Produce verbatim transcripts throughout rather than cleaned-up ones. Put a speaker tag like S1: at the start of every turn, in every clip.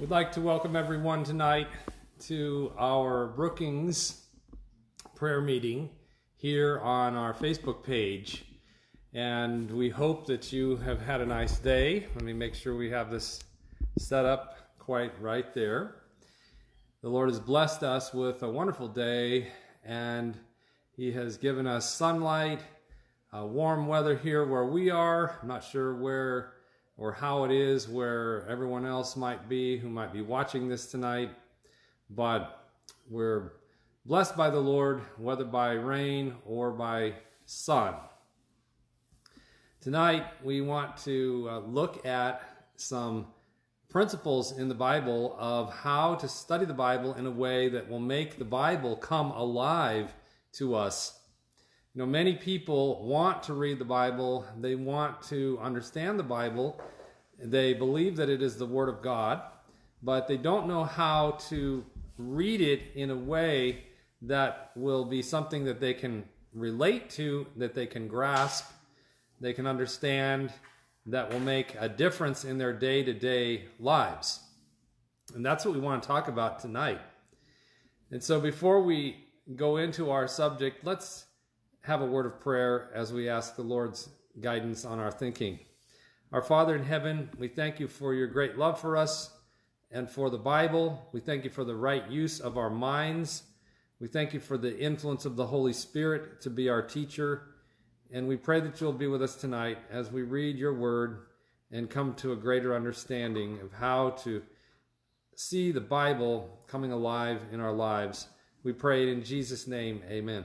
S1: We'd like to welcome everyone tonight to our Brookings prayer meeting here on our Facebook page. And we hope that you have had a nice day. Let me make sure we have this set up quite right there. The Lord has blessed us with a wonderful day, and He has given us sunlight, uh, warm weather here where we are. I'm not sure where or how it is where everyone else might be who might be watching this tonight, but we're blessed by the Lord, whether by rain or by sun. Tonight we want to uh, look at some principles in the Bible of how to study the Bible in a way that will make the Bible come alive to us. You know, many people want to read the Bible. They want to understand the Bible. They believe that it is the Word of God, but they don't know how to read it in a way that will be something that they can relate to, that they can grasp, they can understand, that will make a difference in their day-to-day lives. And that's what we want to talk about tonight. And so before we go into our subject, let's have a word of prayer as we ask the Lord's guidance on our thinking. Our Father in heaven, we thank you for your great love for us and for the Bible. We thank you for the right use of our minds. We thank you for the influence of the Holy Spirit to be our teacher. And we pray that you'll be with us tonight as we read your word and come to a greater understanding of how to see the Bible coming alive in our lives. We pray it in Jesus' name, amen.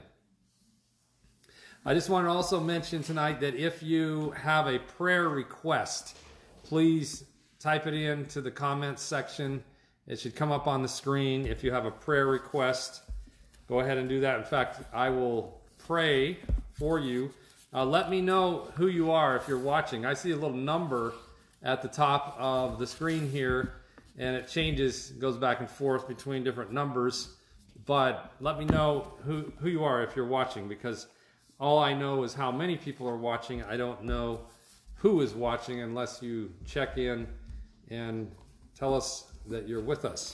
S1: I just want to also mention tonight that if you have a prayer request, please type it into the comments section. It should come up on the screen. If you have a prayer request, go ahead and do that. In fact, I will pray for you. Uh, let me know who you are if you're watching. I see a little number at the top of the screen here, and it changes, goes back and forth between different numbers. But let me know who, who you are if you're watching, because all I know is how many people are watching. I don't know who is watching unless you check in and tell us that you're with us.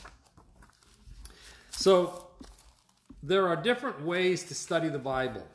S1: So there are different ways to study the Bible.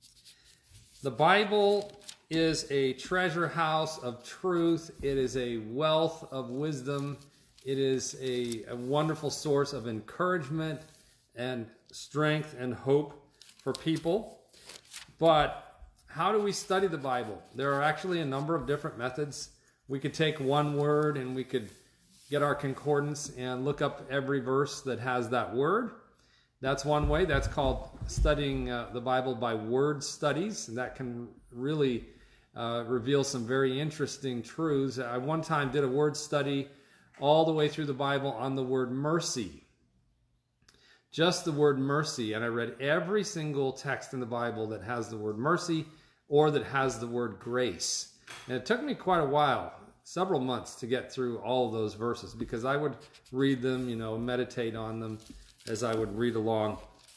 S1: The Bible is a treasure house of truth. It is a wealth of wisdom. It is a, a wonderful source of encouragement and strength and hope for people. But how do we study the Bible? There are actually a number of different methods. We could take one word and we could get our concordance and look up every verse that has that word. That's one way. That's called studying uh, the Bible by word studies. And that can really uh, reveal some very interesting truths. I one time did a word study all the way through the Bible on the word mercy. Just the word mercy. And I read every single text in the Bible that has the word mercy or that has the word grace. And it took me quite a while, several months, to get through all of those verses, because I would read them, you know, meditate on them as I would read along.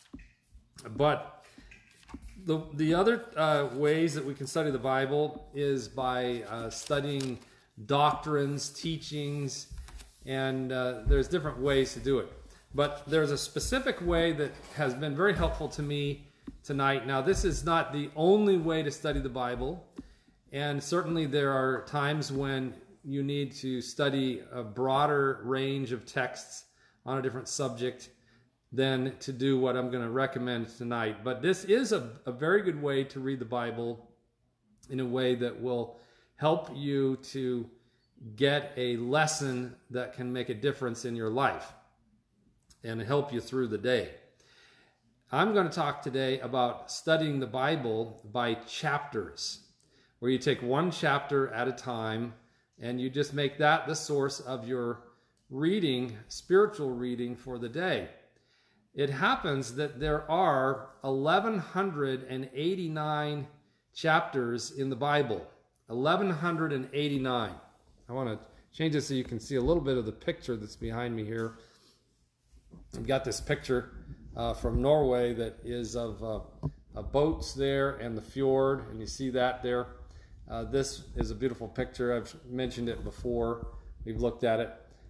S1: But the, the other uh, ways that we can study the Bible is by uh, studying doctrines, teachings, and uh, there's different ways to do it. But there's a specific way that has been very helpful to me tonight. Now, this is not the only way to study the Bible, and certainly there are times when you need to study a broader range of texts on a different subject than to do what I'm going to recommend tonight. But this is a, a very good way to read the Bible in a way that will help you to get a lesson that can make a difference in your life and help you through the day. I'm going to talk today about studying the Bible by chapters, where you take one chapter at a time and you just make that the source of your reading, spiritual reading for the day. It happens that there are eleven eighty-nine chapters in the Bible. eleven eighty-nine. I want to change this so you can see a little bit of the picture that's behind me here. I've got this picture uh, from Norway that is of uh, uh, boats there and the fjord, and you see that there. Uh, this is a beautiful picture. I've mentioned it before. We've looked at it.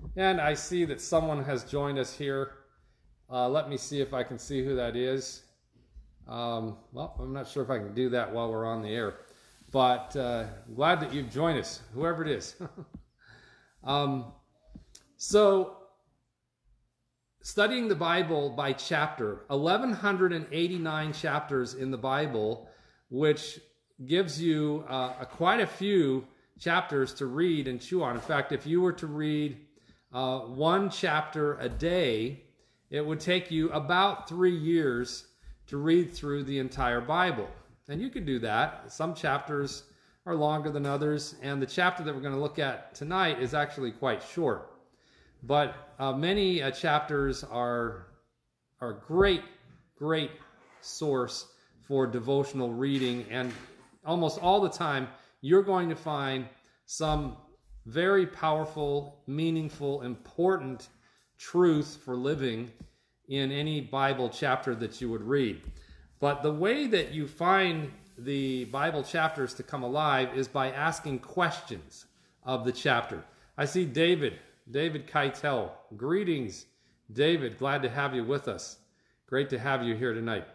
S1: And I see that someone has joined us here. Uh, let me see if I can see who that is. Um, well, I'm not sure if I can do that while we're on the air. But uh, glad that you've joined us, whoever it is. um, so, studying the Bible by chapter, eleven eighty-nine chapters in the Bible, which gives you uh, a, quite a few chapters to read and chew on. In fact, if you were to read uh, one chapter a day, it would take you about three years to read through the entire Bible. And you could do that. Some chapters are longer than others, and the chapter that we're going to look at tonight is actually quite short. But uh, many uh, chapters are, are a great, great source for devotional reading, and almost all the time you're going to find some very powerful, meaningful, important truth for living in any Bible chapter that you would read. But the way that you find the Bible chapters to come alive is by asking questions of the chapter. I see David, David Keitel. Greetings, David. Glad to have you with us. Great to have you here tonight.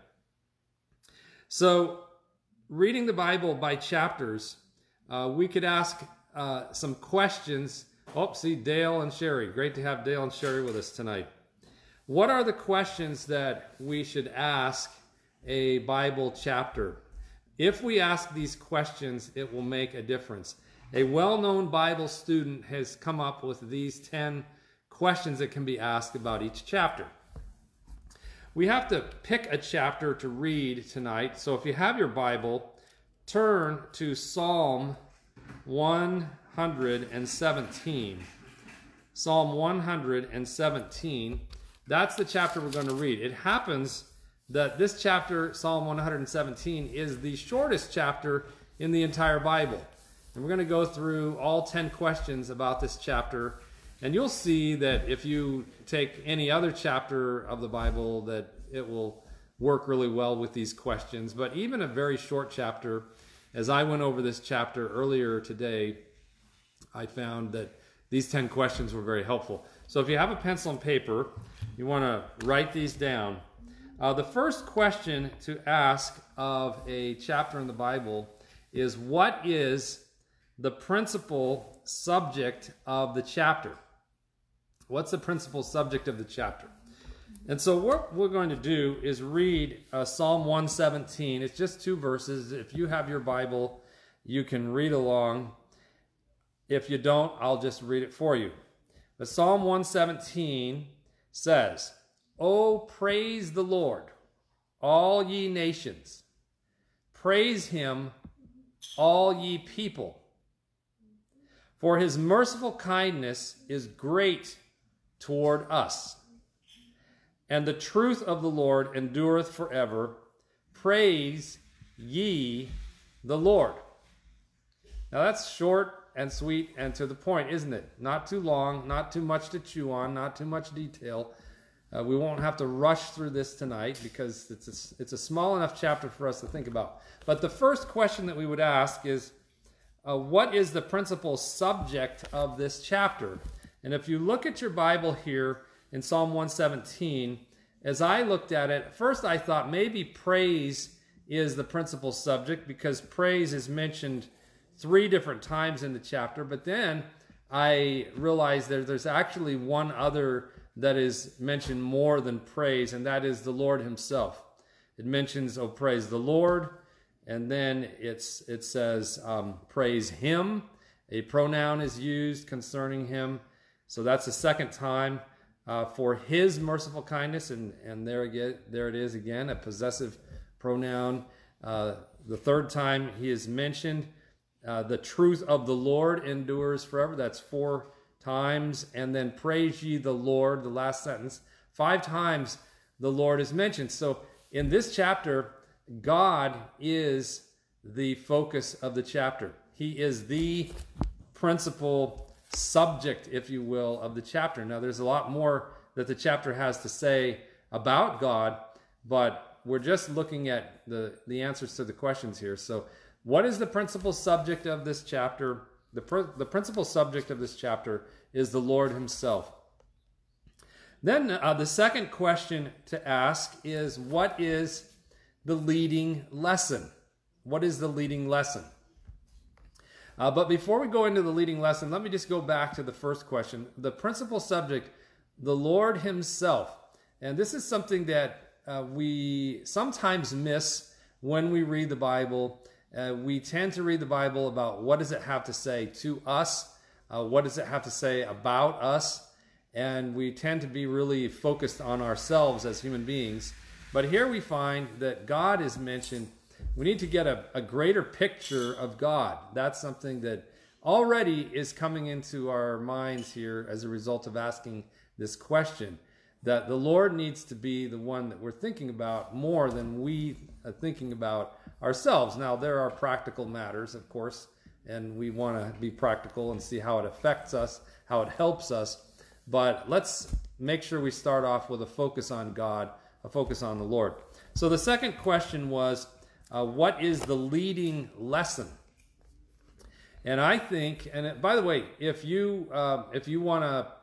S1: So, reading the Bible by chapters, uh, we could ask uh, some questions. Oh, see Dale and Sherry. Great to have Dale and Sherry with us tonight. What are the questions that we should ask a Bible chapter? If we ask these questions, it will make a difference. A well-known Bible student has come up with these ten questions that can be asked about each chapter. We have to pick a chapter to read tonight. So if you have your Bible, turn to Psalm one seventeen. Psalm one seventeen. That's the chapter we're going to read. It happens that this chapter, Psalm one seventeen, is the shortest chapter in the entire Bible. And we're going to go through all ten questions about this chapter. And you'll see that if you take any other chapter of the Bible, that it will work really well with these questions. But even a very short chapter, as I went over this chapter earlier today, I found that these ten questions were very helpful. So if you have a pencil and paper, you want to write these down. Uh, the first question to ask of a chapter in the Bible is, what is the principal subject of the chapter? What's the principal subject of the chapter? And so what we're going to do is read uh, Psalm one seventeen. It's just two verses. If you have your Bible, you can read along. If you don't, I'll just read it for you. But Psalm one seventeen says, "Oh, praise the Lord, all ye nations. Praise him, all ye people. For his merciful kindness is great toward us. And the truth of the Lord endureth forever. Praise ye the Lord." Now that's short and sweet and to the point, isn't it? Not too long, not too much to chew on, not too much detail. Uh, we won't have to rush through this tonight because it's a, it's a small enough chapter for us to think about. But the first question that we would ask is, uh, what is the principal subject of this chapter? And if you look at your Bible here in Psalm one seventeen, as I looked at it, first I thought maybe praise is the principal subject because praise is mentioned three different times in the chapter. But then I realized that there's actually one other that is mentioned more than praise, and that is the Lord himself. It mentions, oh, praise the Lord, and then it's it says, um, praise him. A pronoun is used concerning him. So that's the second time uh, for his merciful kindness, and, and there, again, there it is again, a possessive pronoun. Uh, the third time he is mentioned, uh, the truth of the Lord endures forever. That's four times. And then praise ye the Lord, the last sentence. Five times the Lord is mentioned. So in this chapter, God is the focus of the chapter. He is the principal subject, if you will, of the chapter. Now, there's a lot more that the chapter has to say about God, but we're just looking at the, the answers to the questions here. So what is the principal subject of this chapter? The, pr- the principal subject of this chapter is the Lord himself. Then uh, the second question to ask is, what is the leading lesson? What is the leading lesson? Uh, but before we go into the leading lesson, let me just go back to the first question. The principal subject, the Lord himself. And this is something that uh, we sometimes miss when we read the Bible. Uh, we tend to read the Bible about what does it have to say to us, uh, what does it have to say about us, and we tend to be really focused on ourselves as human beings. But here we find that God is mentioned. We need to get a, a greater picture of God. That's something that already is coming into our minds here as a result of asking this question, that the Lord needs to be the one that we're thinking about more than we are thinking about ourselves. Now, there are practical matters, of course, and we want to be practical and see how it affects us, how it helps us. But let's make sure we start off with a focus on God, a focus on the Lord. So the second question was, uh, what is the leading lesson? And I think, and it, by the way, if you uh, if you want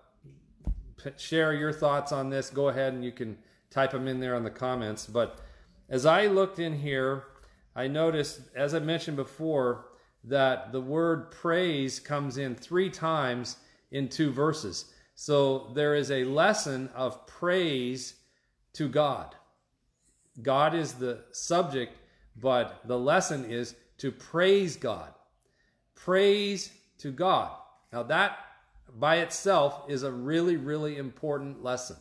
S1: to share your thoughts on this, go ahead and you can type them in there on the comments. But as I looked in here, I noticed, as I mentioned before, that the word praise comes in three times in two verses. So there is a lesson of praise to God. God is the subject, but the lesson is to praise God. Praise to God. Now that by itself is a really, really important lesson.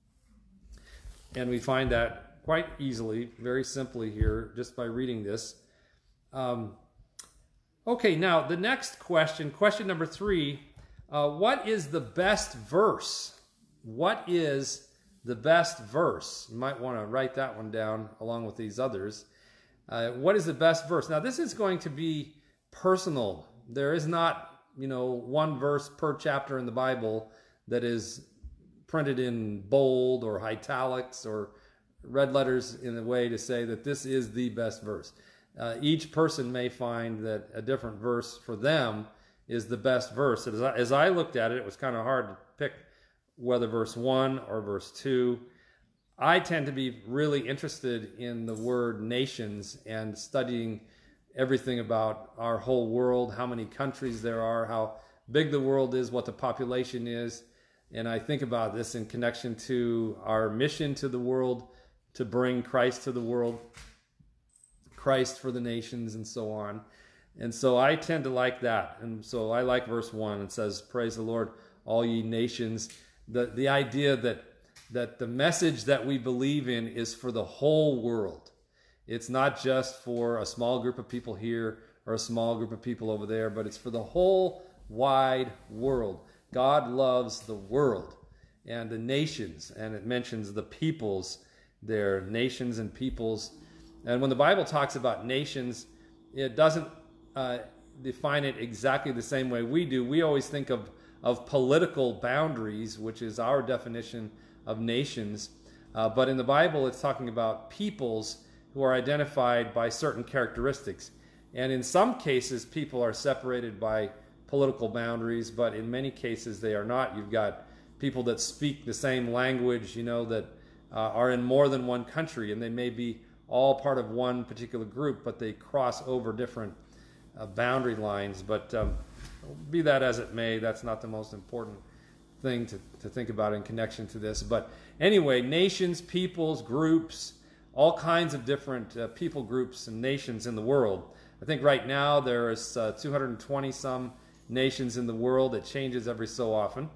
S1: And we find that quite easily, very simply here, just by reading this. Um, okay, now the next question, question number three, uh, what is the best verse? What is the best verse? You might want to write that one down along with these others. Uh, what is the best verse? Now this is going to be personal. There is not, you know, one verse per chapter in the Bible that is printed in bold or italics or red letters in a way to say that this is the best verse. Uh, each person may find that a different verse for them is the best verse. As I, as I looked at it, it was kind of hard to pick whether verse one or verse two. I tend to be really interested in the word nations and studying everything about our whole world, how many countries there are, how big the world is, what the population is. And I think about this in connection to our mission to the world, to bring Christ to the world, Christ for the nations, and so on. And so I tend to like that. And so I like verse one. It says, praise the Lord, all ye nations. The, the idea that, that the message that we believe in is for the whole world. It's not just for a small group of people here or a small group of people over there, but it's for the whole wide world. God loves the world and the nations, and it mentions the peoples there, nations and peoples. And when the Bible talks about nations, it doesn't uh, define it exactly the same way we do. We always think of, of political boundaries, which is our definition of nations. Uh, but in the Bible, it's talking about peoples who are identified by certain characteristics. And in some cases, people are separated by political boundaries, but in many cases they are not. You've got people that speak the same language, you know, that uh, are in more than one country, and they may be all part of one particular group, but they cross over different uh, boundary lines. But um, be that as it may, that's not the most important thing to, to think about in connection to this. But anyway, nations, peoples, groups, all kinds of different uh, people groups and nations in the world. I think right now there is uh, two hundred twenty some nations in the world. It changes every so often.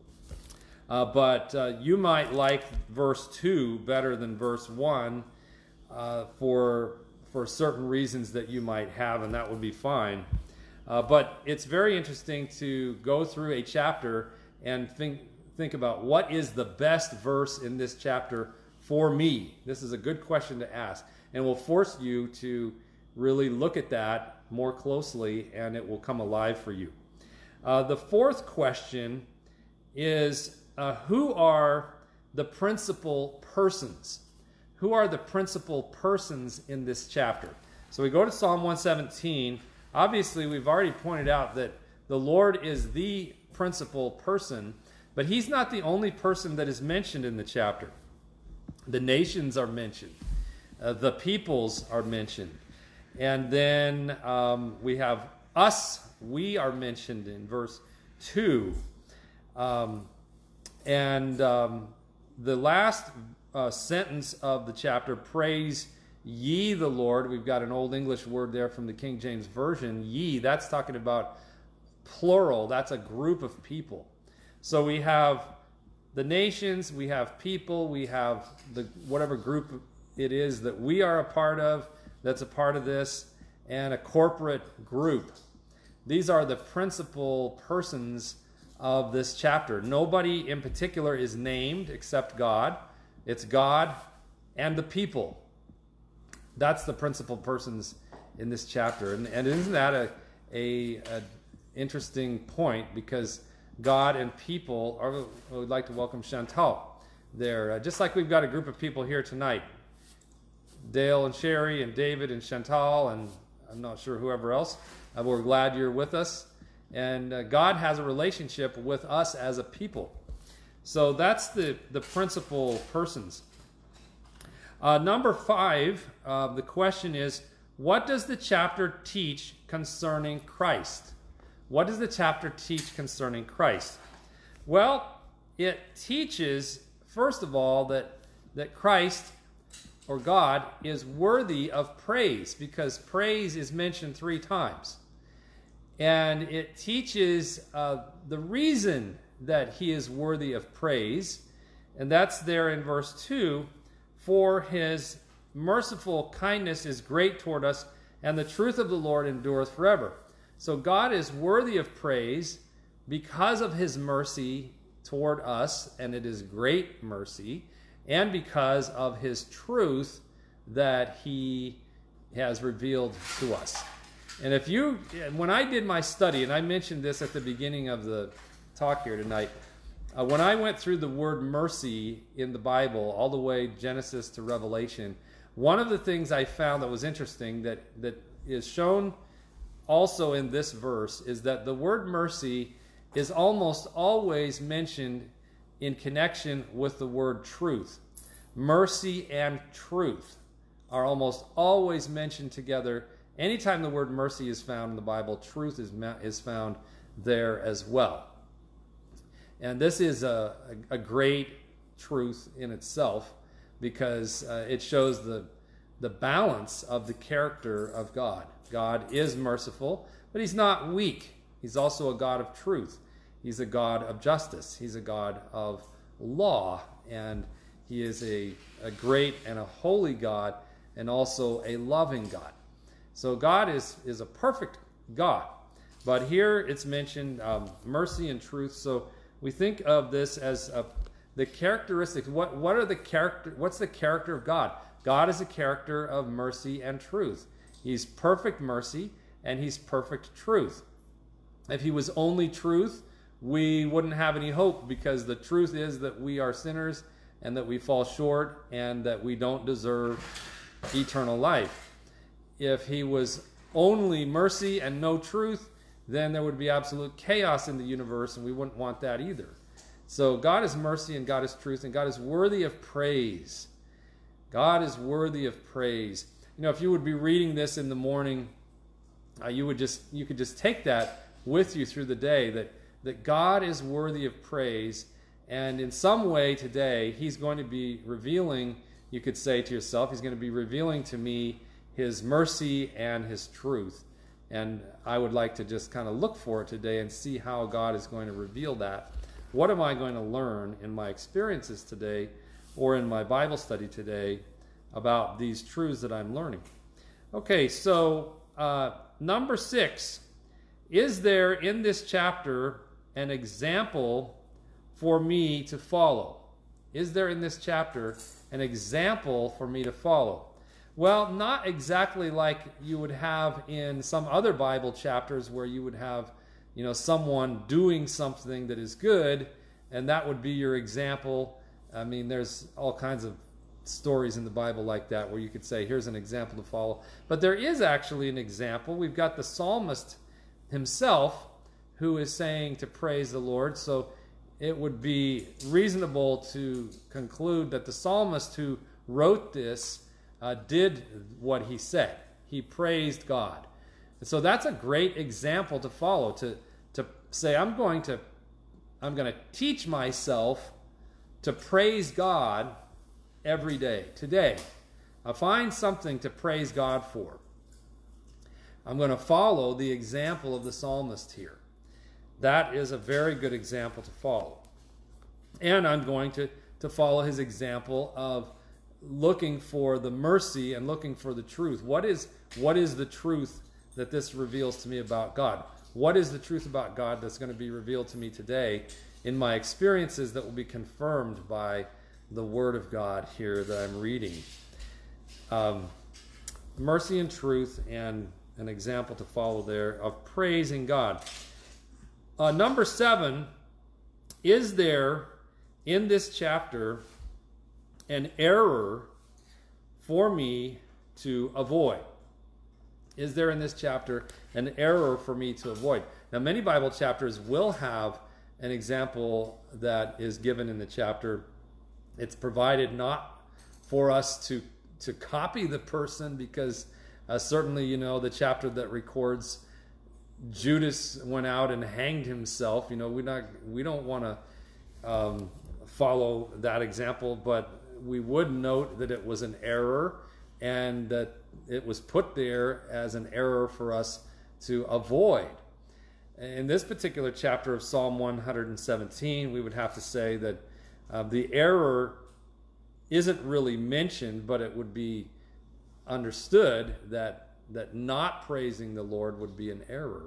S1: Uh, but uh, you might like verse two better than verse one uh, for, for certain reasons that you might have, and that would be fine. Uh, but it's very interesting to go through a chapter and think, think about what is the best verse in this chapter for me. This is a good question to ask, and will force you to really look at that more closely, and it will come alive for you. Uh, the fourth question is, uh, who are the principal persons? Who are the principal persons in this chapter? So we go to Psalm one seventeen. Obviously, we've already pointed out that the Lord is the principal person, but he's not the only person that is mentioned in the chapter. The nations are mentioned. Uh, the peoples are mentioned. And then um, we have us. We are mentioned in verse two. Um, and um, the last uh, sentence of the chapter, praise ye the Lord. We've got an Old English word there from the King James Version. Ye, that's talking about plural. That's a group of people. So we have the nations, we have people, we have the whatever group it is that we are a part of, that's a part of this, and a corporate group. These are the principal persons of this chapter. Nobody in particular is named except God. It's God and the people. That's the principal persons in this chapter. And, and isn't that a, a, a interesting point? Because God and people are, I would like to welcome Chantal there. Uh, just like we've got a group of people here tonight. Dale and Sherry and David and Chantal and I'm not sure whoever else. Uh, we're glad you're with us. And uh, God has a relationship with us as a people. So that's the, the principal persons. Uh, number five, uh, the question is, what does the chapter teach concerning Christ? What does the chapter teach concerning Christ? Well, it teaches, first of all, that, that Christ, or God, is worthy of praise, because praise is mentioned three times. And it teaches uh, the reason that he is worthy of praise, and that's there in verse two, for his merciful kindness is great toward us, and the truth of the Lord endureth forever. So God is worthy of praise because of his mercy toward us, and it is great mercy, and because of his truth that he has revealed to us. And if you, when I did my study, and I mentioned this at the beginning of the talk here tonight, uh, when I went through the word mercy in the Bible, all the way Genesis to Revelation, one of the things I found that was interesting that, that is shown also in this verse is that the word mercy is almost always mentioned in connection with the word truth. Mercy and truth are almost always mentioned together. Anytime the word mercy is found in the Bible, truth is, is found there as well. And this is a, a, a great truth in itself, because uh, it shows the, the balance of the character of God. God is merciful, but he's not weak. He's also a God of truth. He's a God of justice. He's a God of law. And he is a, a great and a holy God, and also a loving God. So God is, is a perfect God. But here it's mentioned um, mercy and truth. So we think of this as a, the characteristics. What, what are the character? What's the character of God? God is a character of mercy and truth. He's perfect mercy and he's perfect truth. If he was only truth, we wouldn't have any hope, because the truth is that we are sinners and that we fall short and that we don't deserve eternal life. If he was only mercy and no truth, then there would be absolute chaos in the universe, and we wouldn't want that either. So God is mercy and God is truth, and God is worthy of praise. God is worthy of praise. You know, if you would be reading this in the morning, uh, you would just you could just take that with you through the day, that that God is worthy of praise, and in some way today he's going to be revealing, you could say to yourself, he's going to be revealing to me his mercy and his truth. And I would like to just kind of look for it today and see how God is going to reveal that. What am I going to learn in my experiences today, or in my Bible study today, about these truths that I'm learning? Okay, so uh, number six, is there in this chapter an example for me to follow? Is there in this chapter an example for me to follow? Well, not exactly like you would have in some other Bible chapters, where you would have, you know, someone doing something that is good, and that would be your example. I mean, there's all kinds of stories in the Bible like that, where you could say, here's an example to follow. But there is actually an example. We've got the psalmist himself who is saying to praise the Lord. So it would be reasonable to conclude that the psalmist who wrote this uh, did what he said. He praised God. And so that's a great example to follow, to, to say, I'm going to, I'm going to teach myself to praise God every day. Today, I find something to praise God for. I'm going to follow the example of the psalmist here. That is a very good example to follow. And I'm going to, to follow his example of looking for the mercy and looking for the truth. What is, what is the truth that this reveals to me about God? What is the truth about God that's going to be revealed to me today in my experiences that will be confirmed by the Word of God here that I'm reading? Um, mercy and truth, and an example to follow there of praising God. Uh, number seven, is there in this chapter an error for me to avoid? Is there in this chapter an error for me to avoid? Now, many Bible chapters will have an example that is given in the chapter. It's provided not for us to, to copy the person, because uh, certainly, you know, the chapter that records Judas went out and hanged himself, you know, we not we don't want to um, follow that example, but we would note that it was an error and that it was put there as an error for us to avoid. In this particular chapter of Psalm one hundred seventeen, we would have to say that uh, the error isn't really mentioned, but it would be understood that that not praising the Lord would be an error.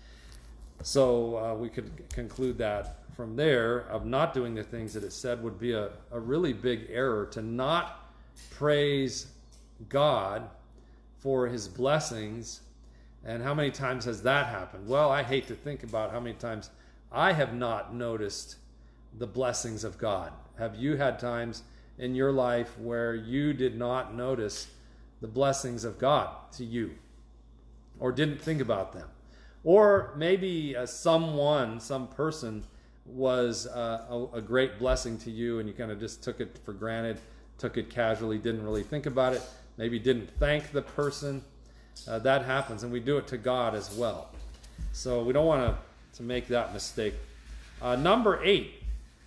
S1: So uh, we could conclude that from there, of not doing the things that it said would be a, a really big error, to not praise God for his blessings. And how many times has that happened? Well, I hate to think about how many times I have not noticed the blessings of God. Have you had times in your life where you did not notice the blessings of God to you, or didn't think about them? Or maybe uh, someone, some person was uh, a, a great blessing to you, and you kind of just took it for granted, took it casually, didn't really think about it, maybe didn't thank the person. Uh, that happens, and we do it to God as well. So we don't want to, to make that mistake. Uh, number eight,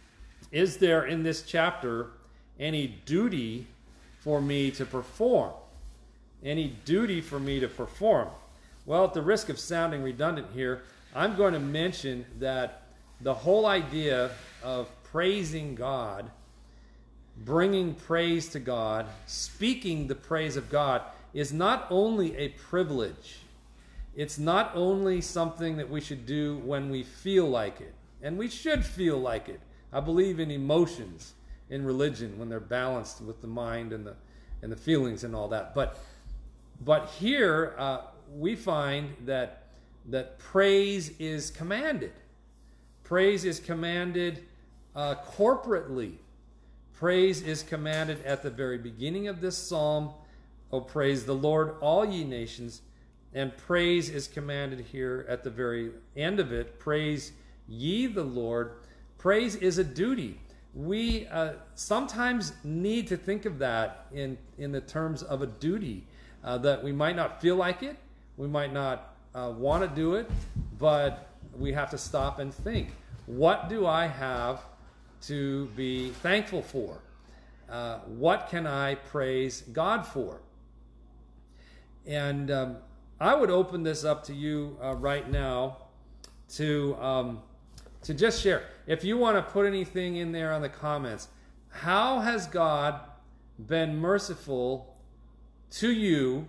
S1: is there in this chapter any duty for me to perform? Any duty for me to perform? Well, at the risk of sounding redundant here, I'm going to mention that the whole idea of praising God, bringing praise to God, speaking the praise of God, is not only a privilege. It's not only something that we should do when we feel like it. And we should feel like it. I believe in emotions in religion when they're balanced with the mind and the and the feelings and all that. But but here uh, we find that that praise is commanded. Praise is commanded uh, corporately. Praise is commanded at the very beginning of this psalm. Oh, praise the Lord, all ye nations. And praise is commanded here at the very end of it. Praise ye the Lord. Praise is a duty. We uh, sometimes need to think of that in, in the terms of a duty, uh, that we might not feel like it, we might not uh, want to do it, but we have to stop and think, what do I have to be thankful for? Uh, what can I praise God for? And um, I would open this up to you uh, right now to um, to just share. If you want to put anything in there on the comments, how has God been merciful to you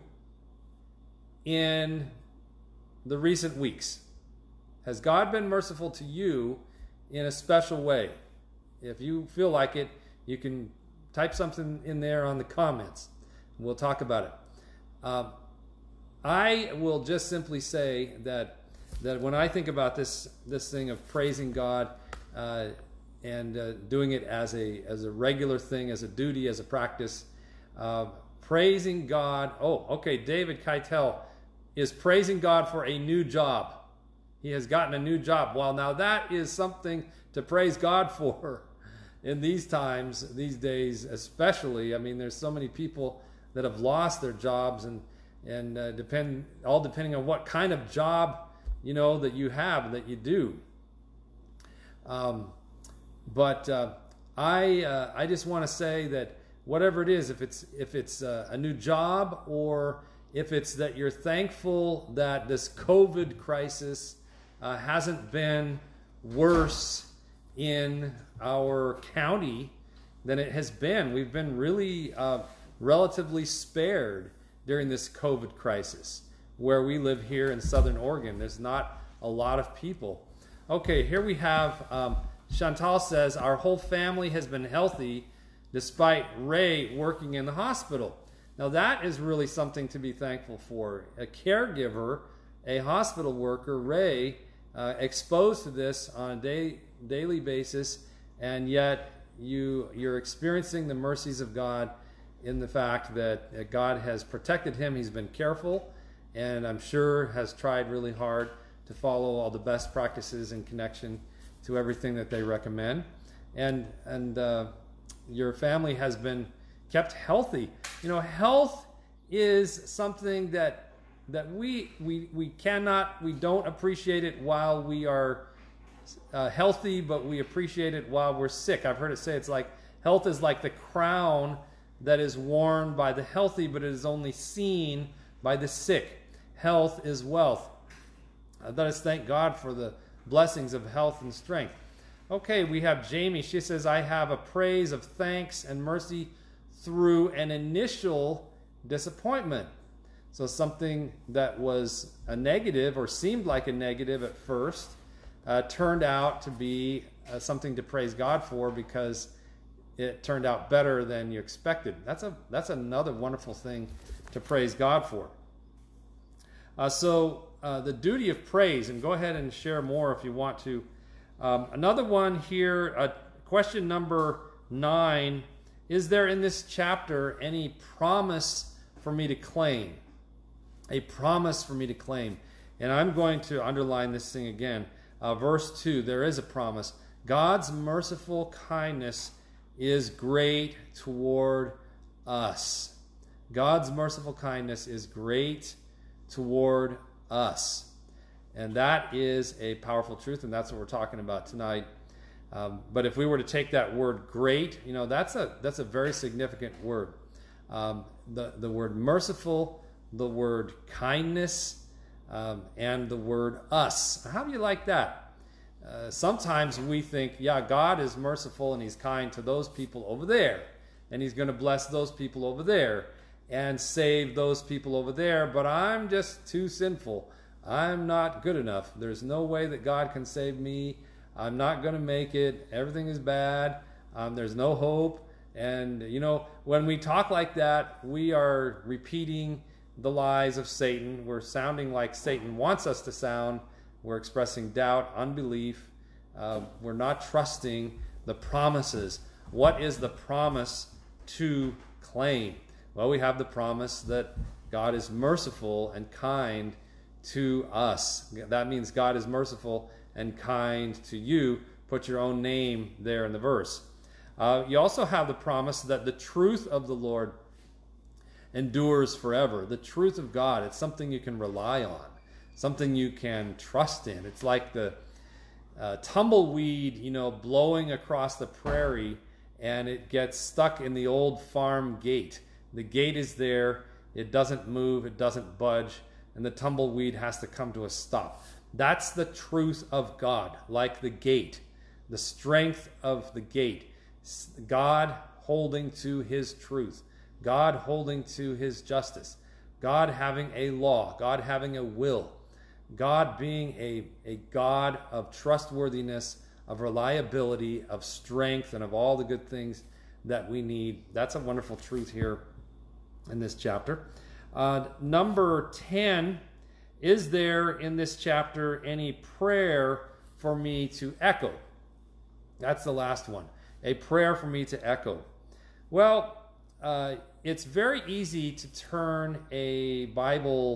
S1: in the recent weeks? Has God been merciful to you in a special way? If you feel like it, you can type something in there on the comments. We'll talk about it. Uh, I will just simply say that that when I think about this this thing of praising God uh, and uh, doing it as a as a regular thing, as a duty, as a practice, uh, praising God. Oh, okay. David Keitel is praising God for a new job. He has gotten a new job. Well, now that is something to praise God for in these times, these days especially. I mean, there's so many people that have lost their jobs, and and uh, depend all depending on what kind of job, you know, that you have, that you do. Um, but uh, I uh, I just want to say that whatever it is, if it's if it's uh, a new job, or if it's that you're thankful that this COVID crisis uh, hasn't been worse in our county than it has been. We've been really uh, relatively spared during this COVID crisis. Where we live here in Southern Oregon, there's not a lot of people. Okay, here we have, um, Chantal says, our whole family has been healthy despite Ray working in the hospital. Now that is really something to be thankful for. A caregiver, a hospital worker, Ray, uh, exposed to this on a day, daily basis, and yet you, you're experiencing the mercies of God in the fact that God has protected him. He's been careful, and I'm sure has tried really hard to follow all the best practices in connection to everything that they recommend. And, and uh, your family has been kept healthy. You know, health is something that that we we we cannot, we don't appreciate it while we are uh, healthy, but we appreciate it while we're sick. I've heard it say it's like health is like the crown that is worn by the healthy, but it is only seen by the sick. Health is wealth. Uh, let us thank God for the blessings of health and strength. Okay, we have Jamie. She says, I have a praise of thanks and mercy through an initial disappointment. So something that was a negative or seemed like a negative at first uh, turned out to be uh, something to praise God for, because it turned out better than you expected. That's a that's another wonderful thing to praise God for. Uh, so uh, the duty of praise, and go ahead and share more if you want to. Um, another one here, uh, question number nine. Is there in this chapter any promise for me to claim? A promise for me to claim. And I'm going to underline this thing again. Uh, verse two, there is a promise. God's merciful kindness is great toward us. God's merciful kindness is great toward us. And that is a powerful truth, and that's what we're talking about tonight. Um, but if we were to take that word great, you know, that's a that's a very significant word. Um, the, the word merciful, the word kindness, um, and the word us. How do you like that? Uh, sometimes we think, yeah, God is merciful and he's kind to those people over there, and he's going to bless those people over there and save those people over there, but I'm just too sinful. I'm not good enough. There's no way that God can save me. I'm not going to make it. Everything is bad. Um, there's no hope. And, you know, when we talk like that, we are repeating the lies of Satan. We're sounding like Satan wants us to sound. We're expressing doubt, unbelief. Uh, we're not trusting the promises. What is the promise to claim? Well, we have the promise that God is merciful and kind to us. That means God is merciful and kind to you. Put your own name there in the verse. Uh, you also have the promise that the truth of the Lord endures forever. The truth of God, it's something you can rely on, something you can trust in. It's like the uh, tumbleweed, you know, blowing across the prairie, and it gets stuck in the old farm gate. The gate is there, it doesn't move, it doesn't budge, and the tumbleweed has to come to a stop. That's the truth of God, like the gate, the strength of the gate. God holding to his truth, God holding to his justice, God having a law, God having a will, God being a, a God of trustworthiness, of reliability, of strength, and of all the good things that we need. That's a wonderful truth here in this chapter. Uh, number ten, is there in this chapter any prayer for me to echo? That's the last one. A prayer for me to echo. Well, uh, it's very easy to turn a Bible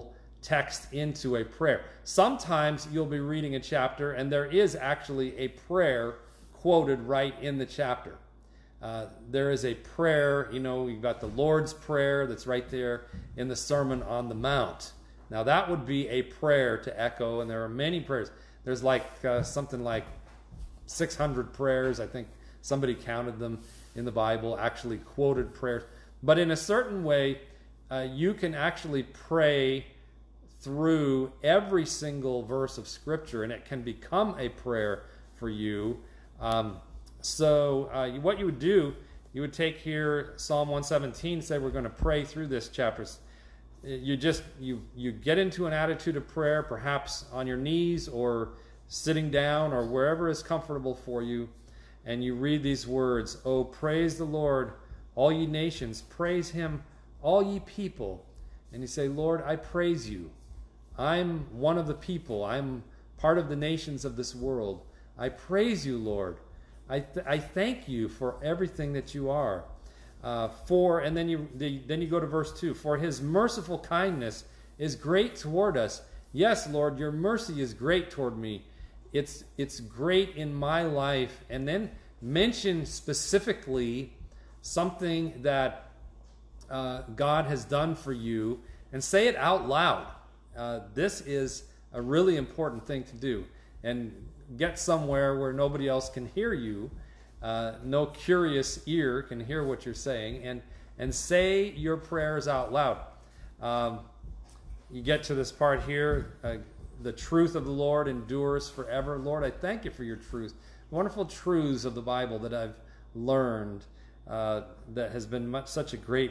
S1: text into a prayer. Sometimes you'll be reading a chapter and there is actually a prayer quoted right in the chapter. Uh, there is a prayer, you know, you've got the Lord's Prayer that's right there in the Sermon on the Mount. Now that would be a prayer to echo, and there are many prayers. There's like uh, something like six hundred prayers, I think somebody counted them in the Bible, actually quoted prayers. But in a certain way, uh, you can actually pray through every single verse of Scripture, and it can become a prayer for you. Um, so uh, what you would do, you would take here Psalm one seventeen, say we're going to pray through this chapter. You just, you, you get into an attitude of prayer, perhaps on your knees or sitting down or wherever is comfortable for you, and you read these words, "Oh, praise the Lord, all ye nations, praise him, all ye people." And you say, "Lord, I praise you. I'm one of the people. I'm part of the nations of this world. I praise you, Lord. I, th- I thank you for everything that you are." Uh, for, and then you the, then you go to verse two. "For his merciful kindness is great toward us." Yes, Lord, your mercy is great toward me. It's, it's great in my life. And then mention specifically something that uh, God has done for you, and say it out loud. Uh, this is a really important thing to do. And get somewhere where nobody else can hear you. Uh, no curious ear can hear what you're saying. And, and say your prayers out loud. Um, you get to this part here. Uh, the truth of the Lord endures forever. Lord, I thank you for your truth. Wonderful truths of the Bible that I've learned. Uh, that has been much, such a great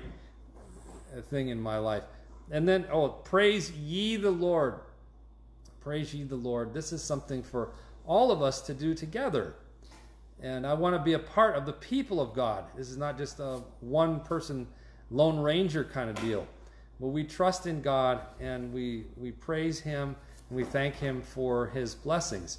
S1: thing in my life. And then, oh, praise ye the Lord. Praise ye the Lord. This is something for all of us to do together. And I want to be a part of the people of God. This is not just a one-person Lone Ranger kind of deal. But we trust in God, and we, we praise him, and we thank him for his blessings.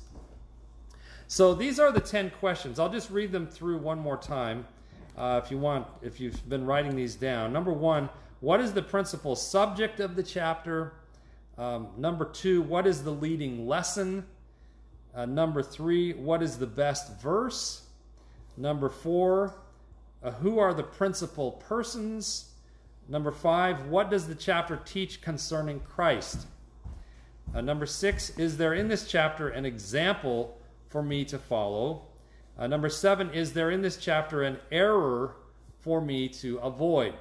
S1: So these are the ten questions. I'll just read them through one more time uh, if you want, if you've been writing these down. Number one, what is the principal subject of the chapter? Um, number two, what is the leading lesson? Uh, number three, what is the best verse? Number four, uh, who are the principal persons? Number five, what does the chapter teach concerning Christ? Uh, number six, is there in this chapter an example for me to follow? Uh, number seven, is there in this chapter an error for me to avoid?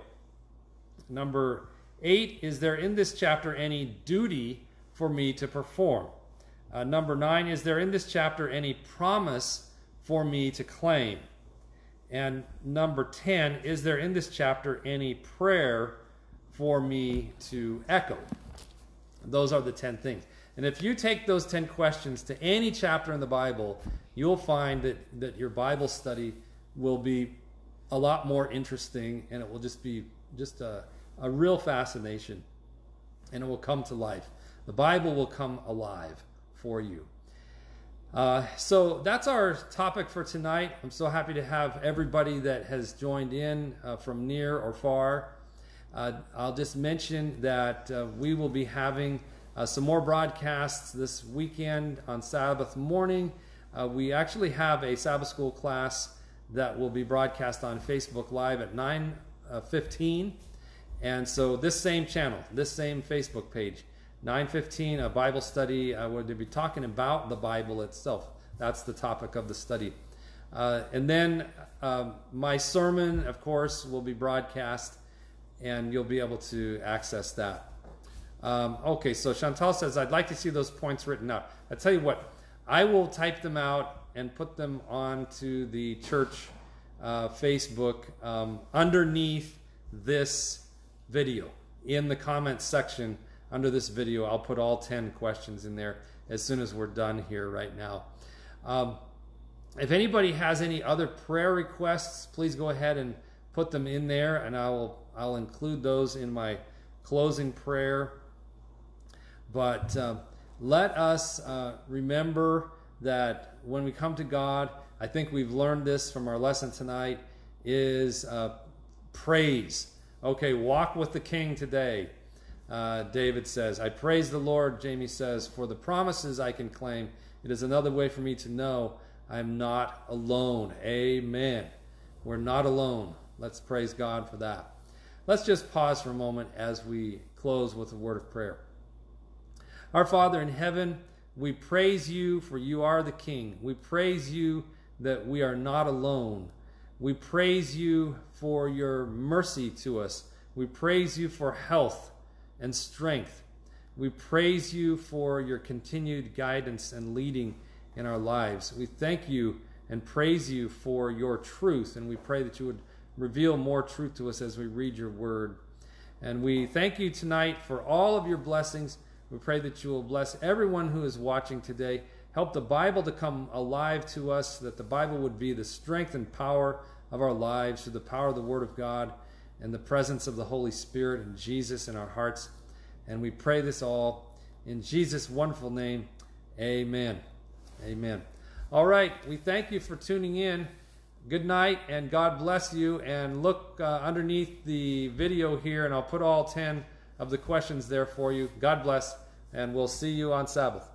S1: Number eight, is there in this chapter any duty for me to perform? Uh, number nine, is there in this chapter any promise for me to claim? And number ten, is there in this chapter any prayer for me to echo? Those are the ten things. And if you take those ten questions to any chapter in the Bible, you'll find that, that your Bible study will be a lot more interesting, and it will just be just a, a real fascination, and it will come to life. The Bible will come alive for you. Uh, so that's our topic for tonight. I'm so happy to have everybody that has joined in uh, from near or far. Uh, I'll just mention that uh, we will be having uh, some more broadcasts this weekend on Sabbath morning. Uh, we actually have a Sabbath school class that will be broadcast on Facebook Live at nine fifteen. And so this same channel, this same Facebook page, nine fifteen, a Bible study uh, where they'll be talking about the Bible itself. That's the topic of the study. Uh, and then um, my sermon, of course, will be broadcast, and you'll be able to access that. Um, okay, so Chantal says, I'd like to see those points written out. I tell you what, I will type them out and put them onto the church uh, Facebook um, underneath this video. In the comments section under this video, I'll put all ten questions in there as soon as we're done here right now. Um, if anybody has any other prayer requests, please go ahead and put them in there, and I will I'll include those in my closing prayer. But uh, let us uh, remember that when we come to God, I think we've learned this from our lesson tonight, is uh, praise. Okay, walk with the King today. Uh, David says, I praise the Lord, Jamie says, for the promises I can claim. It is another way for me to know I'm not alone. Amen. We're not alone. Let's praise God for that. Let's just pause for a moment as we close with a word of prayer. Our Father in heaven, we praise you for you are the King. We praise you that we are not alone. We praise you for your mercy to us. We praise you for health and strength. We praise you for your continued guidance and leading in our lives. We thank you and praise you for your truth, and we pray that you would reveal more truth to us as we read your word. And we thank you tonight for all of your blessings. We pray that you will bless everyone who is watching today. Help the Bible to come alive to us, that the Bible would be the strength and power of our lives through the power of the Word of God and the presence of the Holy Spirit and Jesus in our hearts. And we pray this all in Jesus' wonderful name. Amen. Amen. All right. We thank you for tuning in. Good night, and God bless you. And look uh, underneath the video here, and I'll put all ten of the questions there for you. God bless, and we'll see you on Sabbath.